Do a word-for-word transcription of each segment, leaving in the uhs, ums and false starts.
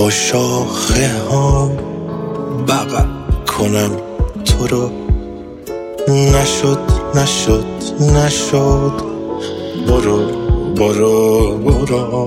با شاخه ها بغل کنم تو رو. نشد نشد نشد برو برو برو.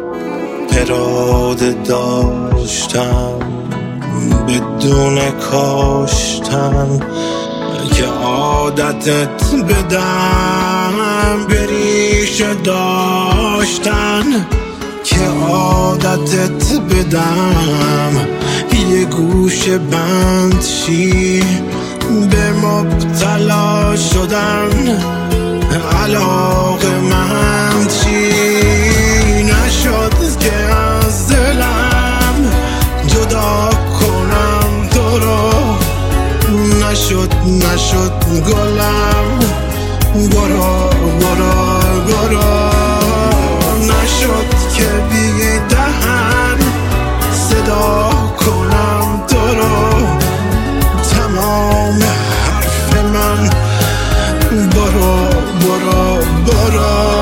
اراده داشتم بدون کاشتن که عادتت بدم، بریشه داشتن که عادتت بدم. یه گوشه بند شی به مبتلا شدن، علاقه مند شی. نشد که از دلم جدا کنم تو رو. نشد نشد گلم برو برو برو. نشد که بی دهن صدا کنم تو رو. تمام حرف من برو برو برو.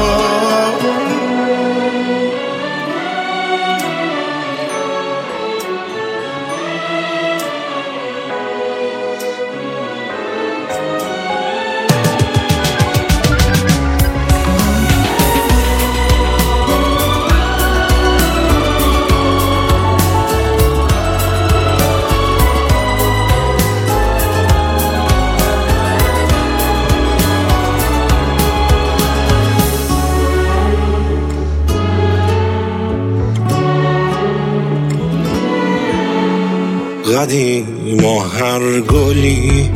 قدیم و هر گلی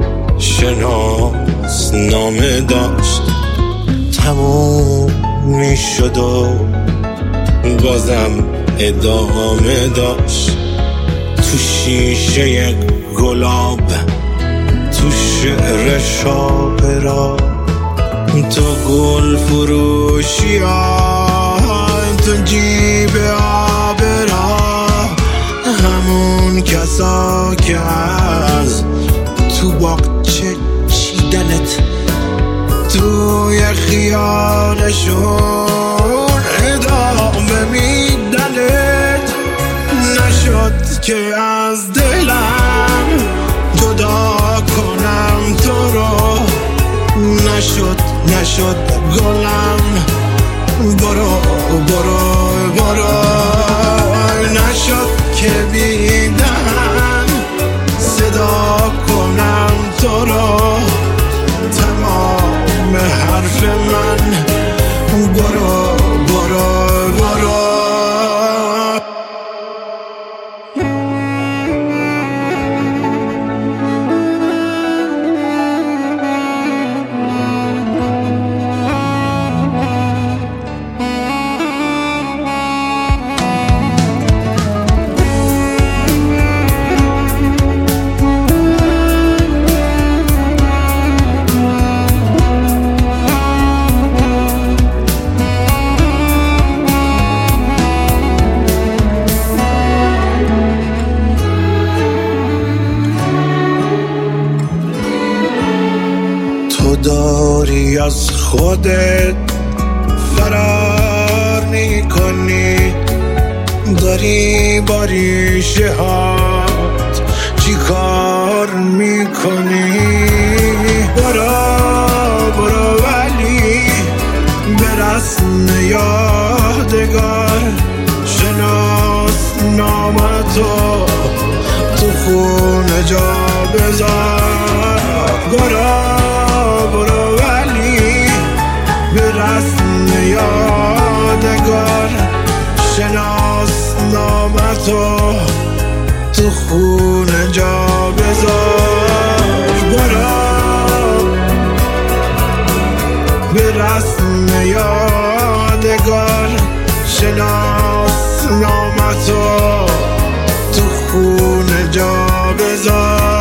شناس نامه داشت، تموم می شد و بازم ادامه داشت. تو شیشه گلاب، تو شعر شاعرا، تو گل فروشی ها، تو جیب آبرا. همون کسا که از تو باغچه چیدنت، توی خیالشون ادامه میدنت. نشد که از دلم جدا کنم تو رو. نشد نشد گلم برو برو برو. نشد که بی دهن صدا کنم تو رو. تمام حرف من برو برو برو. تو داری از خودت فرار میکنی، داری با ریشه هات چی کار میکنی. برو برو ولی به رسم یادگار شناس نامتو تو خونه جا بذار. برو برو ولی به رسم یادگار شناس نامتو تو خونه جا بذار. برو به رسم یادگار شناس نامتو تو خونه جا بذار.